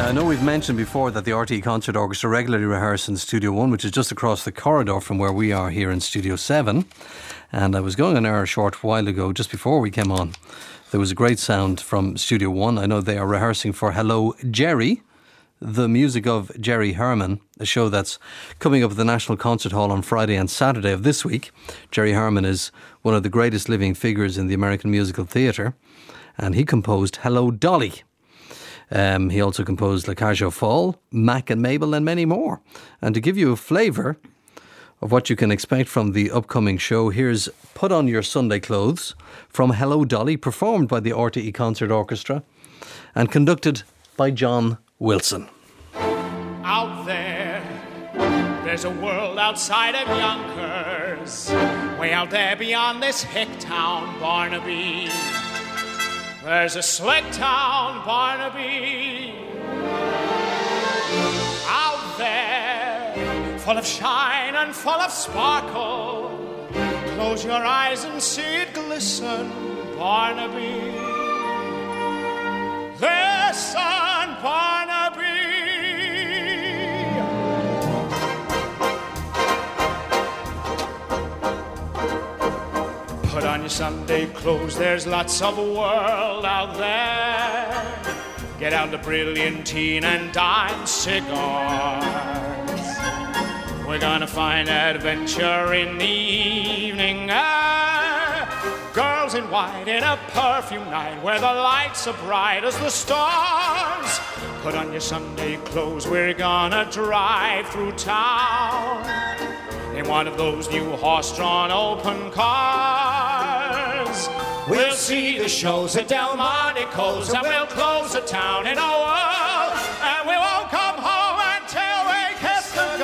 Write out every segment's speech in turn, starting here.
Now, I know we've mentioned before that the RTE Concert Orchestra regularly rehearse in Studio 1, which is just across the corridor from where we are here in Studio 7. And I was going on air a short while ago, just before we came on. There was a great sound from Studio 1. I know they are rehearsing for Hello, Jerry, the music of Jerry Herman, a show that's coming up at the National Concert Hall on Friday and Saturday of this week. Jerry Herman is one of the greatest living figures in the American musical theatre, and he composed Hello, Dolly. He also composed La Cage aux Folles, Mac and Mabel, and many more. And to give you a flavour of what you can expect from the upcoming show, here's Put On Your Sunday Clothes from Hello, Dolly, performed by the RTE Concert Orchestra and conducted by John Wilson. Out there's a world outside of Yonkers, way out there beyond this hick town, Barnaby. There's a slick town, Barnaby, out there, full of shine and full of sparkle. Close your eyes and see it glisten, Barnaby. Listen, Barnaby. Put on your Sunday clothes, there's lots of world out there. Get out the brilliantine and dime cigars. We're gonna find adventure in the evening air. Girls in white in a perfume night where the lights are bright as the stars. Put on your Sunday clothes, we're gonna drive through town in one of those new horse-drawn open cars. We'll see the shows at Delmonico's and we'll close the town in a whirl, and we won't come home until we kiss the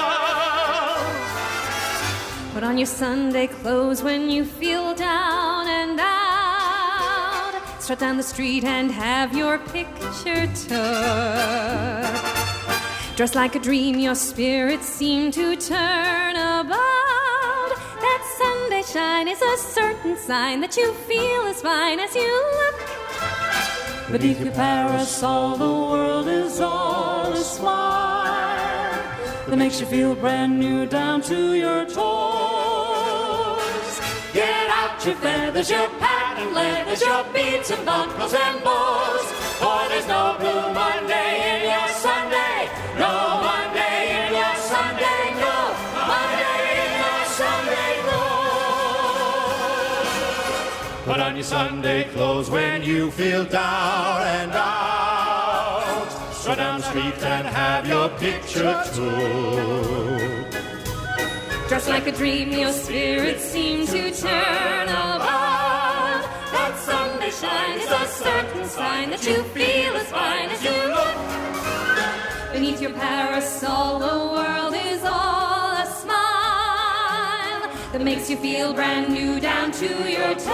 girl. Put on your Sunday clothes when you feel down and out. Strut down the street and have your picture took. Dressed like a dream, your spirits seem to turn about. That Sunday shine is a certain sign that you feel as fine as you look. Beneath your parasol, the world is all a smile that makes you feel brand new down to your toes. Get out your feathers, your patent leathers, your beads and buckles and bows. For there's no blue Monday in your Sunday. No Monday in your Sunday, no Monday in your Sunday clothes. Put on your Sunday clothes when you feel down and out. Strut down the street and have your picture took. Just like a dream, your spirits seem to turn about. That Sunday shine is a certain sign that you feel as fine as you look. Beneath your parasol, the world is all a smile that makes you feel brand new down to your toes.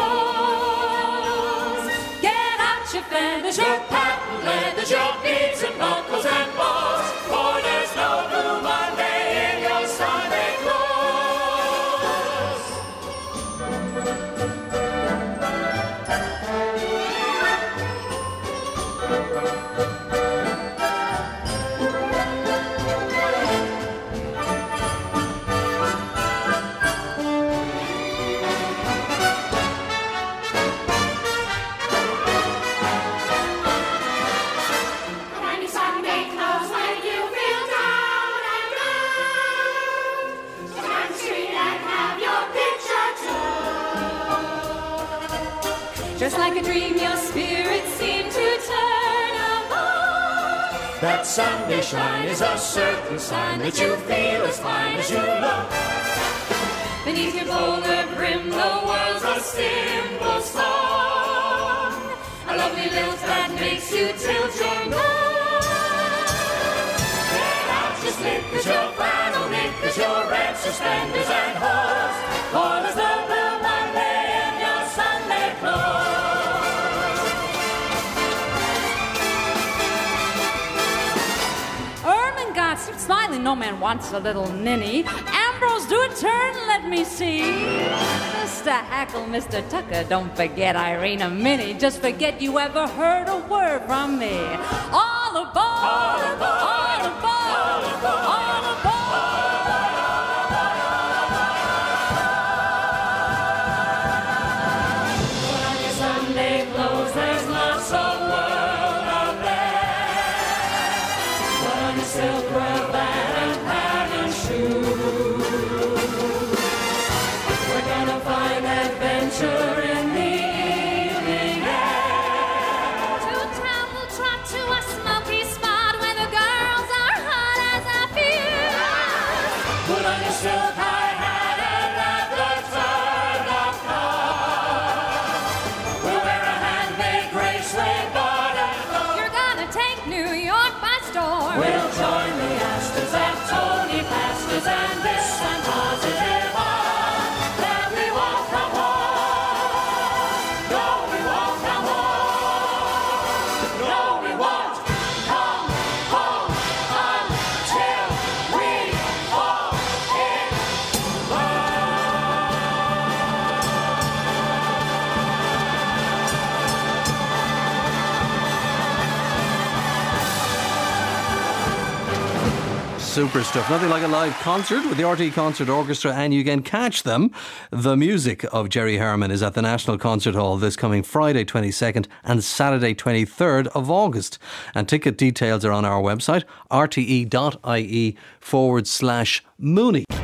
Get out your feathers, your patent leathers, your beads and buckles and bows. For there's no blue Monday in your Sunday clothes. Just like a dream, your spirits seem to turn about. That Sunday shine is a certain sign that you feel as fine as you look. Beneath your bowler brim, the world's a simple song, a lovely lilt that makes you tilt your nose. Get out your slippers, your flannel knickers, your red suspenders and hose. For there's no blue Monday in your Sunday clothes. Keep smiling, no man wants a little ninny. Ambrose, do a turn, let me see. Mr. Hackle, Mr. Tucker, don't forget Irina Minnie. Just forget you ever heard a word from me. All All aboard! All aboard! All aboard! All aboard! Put on your Sunday clothes, there's lots of world out there. Put on your silk cravat and patent shoes. We're gonna find adventure in the evening air. To town we'll trot to a smoky spot where the girls are hot as a fuse. Put on your silk high hat and at the turn of car. We'll wear a handmade gray suede border. You're gonna take New York by storm. We'll join the Astors and Tony Pastors and this and positive heart that we won't come home. No, we won't come home. No, we won't come home until we fall in Super stuff. Nothing like a live concert with the RTE Concert Orchestra, and you can catch them. The music of Jerry Harriman is at the National Concert Hall this coming Friday 22nd and Saturday 23rd of August. And ticket details are on our website, rte.ie/Mooney.